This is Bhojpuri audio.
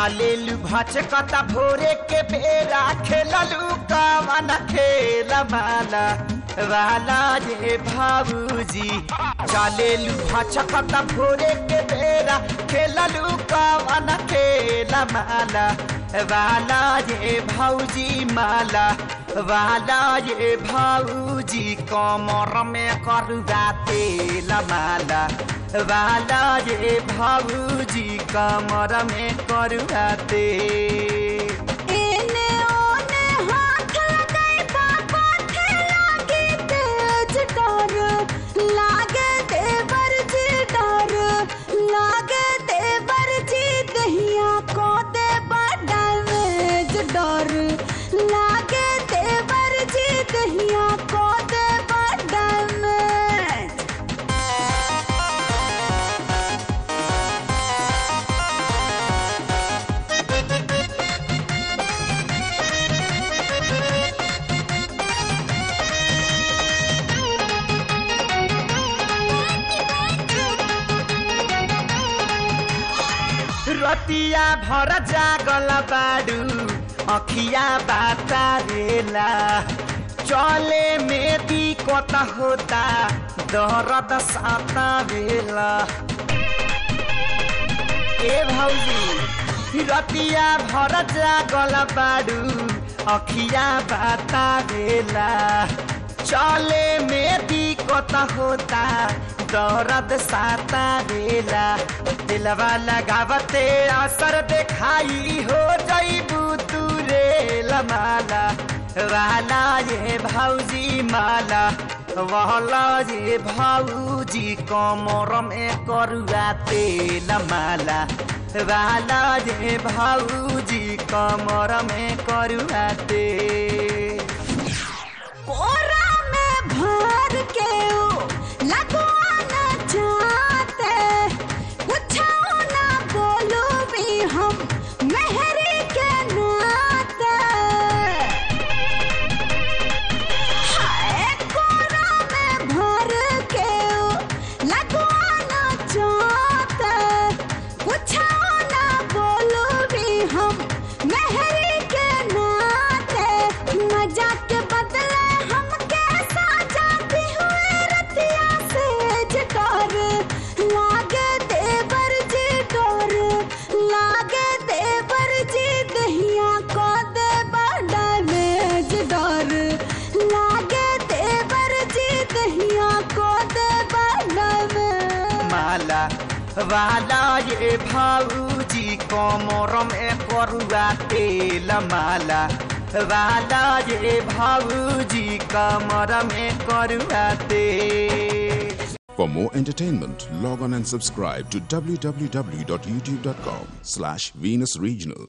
चलेलु भचकता भोरे के बेरा खेललु कवन खेल माला वाला ये भाऊजी चलेलु भचकता भोरे के बेरा खेललु कवन खेल माला वाला ये भाऊजी माला वाला ये भाऊजी कमर में करुआ तेल माला वाला ये भाऊजी कमर में करुआ तेल रतिया भर जागल बाडू अखिया बातारेला चले में दिक्कत होता दर्द साता बेला ए भौजी रतिया भर जागल बाडू अखिया बातारेला चले में दिक्कत होता दर्द साता बेला दिलवा लगावते असर देखाई हो जाइबू तू रे माला वाला ये भाऊजी माला वाला ये भाऊजी कमर में करुआ तेल माला वाला ये भाऊजी कमर में करुआ तेल कोरा में भर के वाला ये भाऊजी कमर में करुआ तेल माला वाला ये भाऊजी कमर में करुआ तेल। For more entertainment, log on and subscribe to www.youtube.com/Venus Regional.